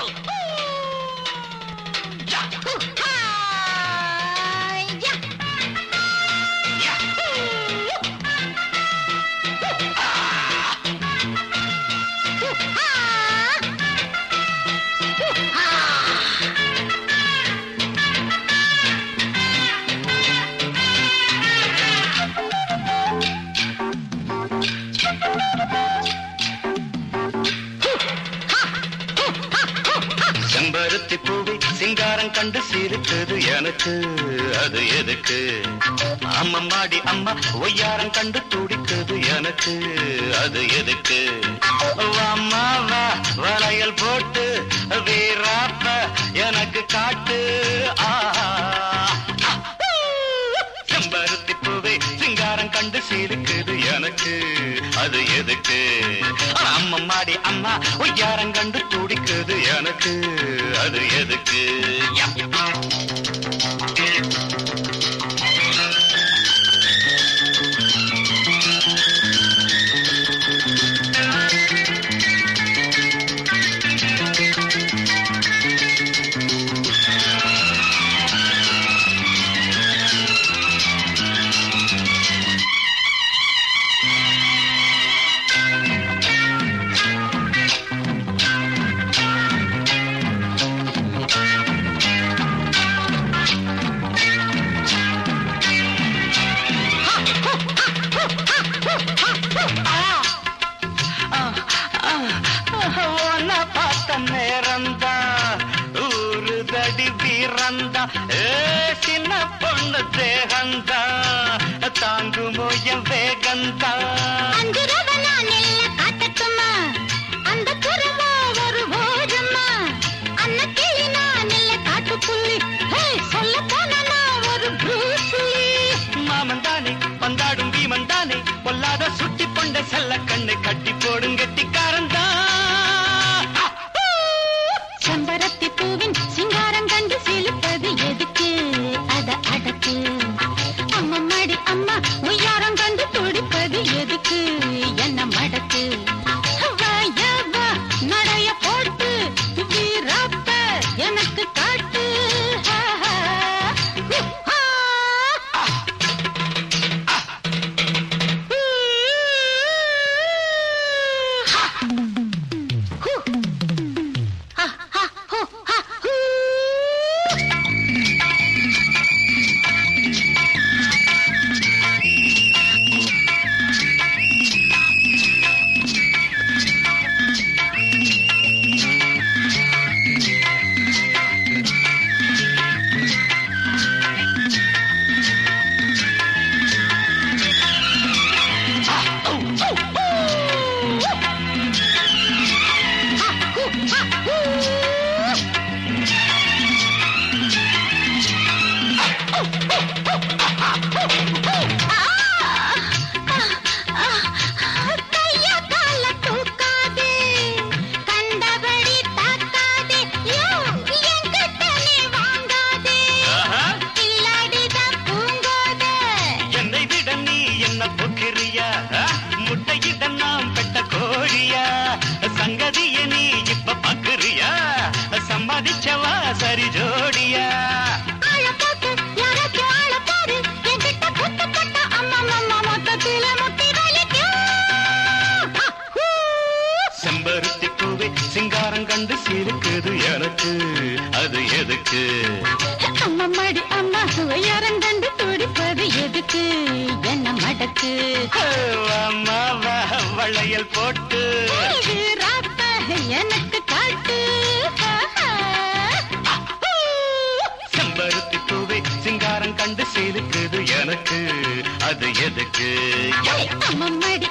செம்பருத்தி பூவை சிங்காரம் கண்டு சிரித்தது எனக்கு அது எதுக்கு அம்மம்மாடி அம்மா ஒய்யாரம் கண்டு துடித்தது எனக்கு அது எதுக்கு அம்மா வா வளையல் போட்டு வீராப்ப எனக்கு காட்டு செம்பருத்தி பூவை சிங்காரம் கண்டு சிரிக்குது எனக்கு அது எதுக்கு அம்மம்மாடி அம்மா ஒய்யாரம் கண்டு துடிக்குது எனக்கு அது எதுக்கு நேரந்தா ஊரு தடி வீரந்தா சின்ன பொண்ணு தேகந்தா தாங்குமோ என் வேகந்தா மாமன் தானே பந்தாடும் பீமன் தானே பொல்லாத சுட்டி பொண்ட செல்ல கண்ணை கட்டி போடும் கெட்டிக்காரந்தா செம்பருத்தி பூவின் சிங்காரம் கண்டு சிலுப்பது எதுக்கு அத அடக்கு அம்மம்மாடி அம்மா உய்யாரம் கண்டு துடிப்பது எதுக்கு என்ன மடக்கு நடைய போட்டு வீராப்ப எனக்கு காட்டு முட்டையிட நாம் பெட்ட கோழியா சங்கதிய நீ இப்ப பக்குறியா சம்மதிச்சவா சரி ஜோடியா செம்பருத்தி பூவை சிங்காரம் கண்டு சிரிக்குது எனக்கு அது எதுக்கு அம்மம்மாடி அம்மா உய்யாரம் கண்டு துடிப்பது எதுக்கு என்ன மடக்கு அம்மா வளையல் போட்டு எனக்கு காட்டு செம்பருத்தி பூவை சிங்காரம் கண்டு சிரிக்குது எனக்கு அது எதுக்கு அம்மம்மாடி